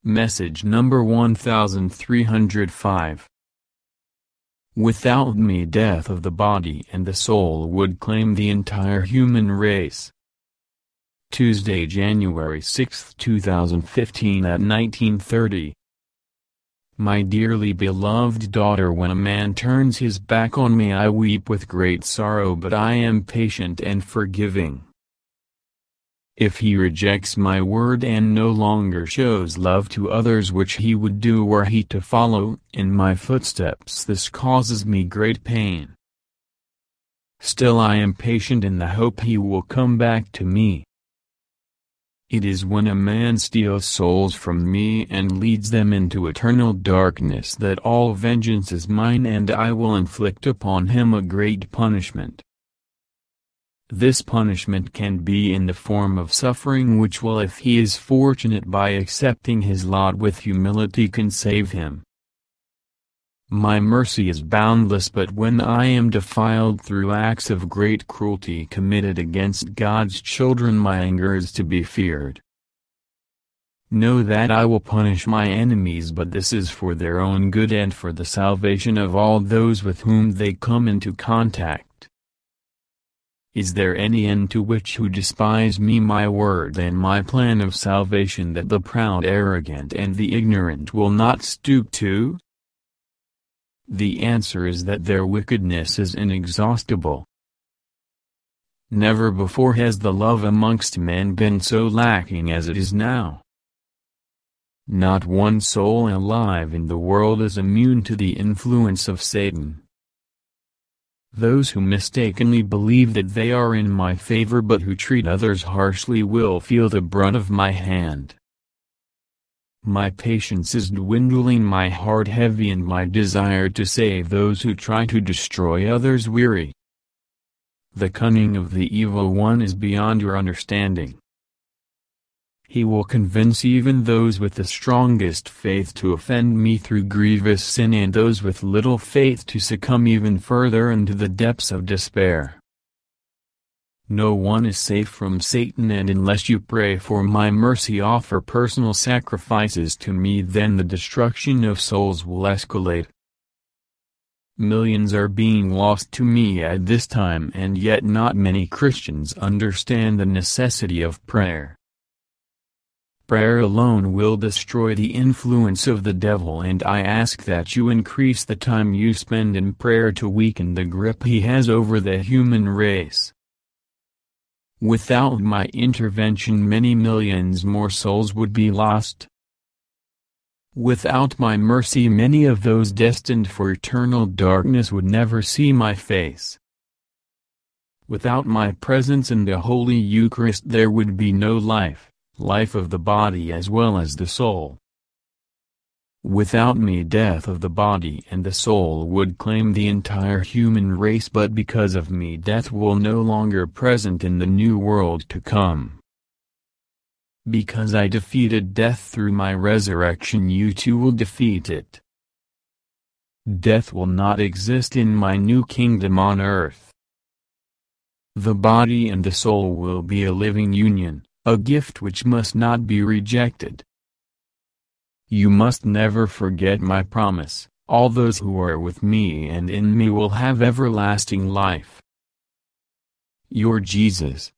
Message number 1305. Without me, death of the body and the soul would claim the entire human race. Tuesday, January 6, 2015 at 19:30. My dearly beloved daughter, when a man turns his back on me, I weep with great sorrow, but I am patient and forgiving. If he rejects my word and no longer shows love to others which he would do were he to follow in my footsteps, this causes me great pain. Still I am patient in the hope he will come back to me. It is when a man steals souls from me and leads them into eternal darkness that all vengeance is mine, and I will inflict upon him a great punishment. This punishment can be in the form of suffering, which will, if he is fortunate by accepting his lot with humility, can save him. My mercy is boundless, but when I am defiled through acts of great cruelty committed against God's children, my anger is to be feared. Know that I will punish my enemies, but this is for their own good and for the salvation of all those with whom they come into contact. Is there any end to which who despise me, my word, and my plan of salvation that the proud, arrogant, and the ignorant will not stoop to? The answer is that their wickedness is inexhaustible. Never before has the love amongst men been so lacking as it is now. Not one soul alive in the world is immune to the influence of Satan. Those who mistakenly believe that they are in my favor but who treat others harshly will feel the brunt of my hand. My patience is dwindling, my heart heavy, and my desire to save those who try to destroy others weary. The cunning of the evil one is beyond your understanding. He will convince even those with the strongest faith to offend me through grievous sin, and those with little faith to succumb even further into the depths of despair. No one is safe from Satan, and unless you pray for my mercy, offer personal sacrifices to me, then the destruction of souls will escalate. Millions are being lost to me at this time, and yet not many Christians understand the necessity of prayer. Prayer alone will destroy the influence of the devil, and I ask that you increase the time you spend in prayer to weaken the grip he has over the human race. Without my intervention, many millions more souls would be lost. Without my mercy, many of those destined for eternal darkness would never see my face. Without my presence in the Holy Eucharist, there would be no life of the body as well as the soul. Without me, death of the body and the soul would claim the entire human race, but because of me, death will no longer present in the new world to come. Because I defeated death through my resurrection, you too will defeat it. Death will not exist in my new kingdom on earth. The body and the soul will be a living union, a gift which must not be rejected. You must never forget my promise. All those who are with me and in me will have everlasting life. Your Jesus.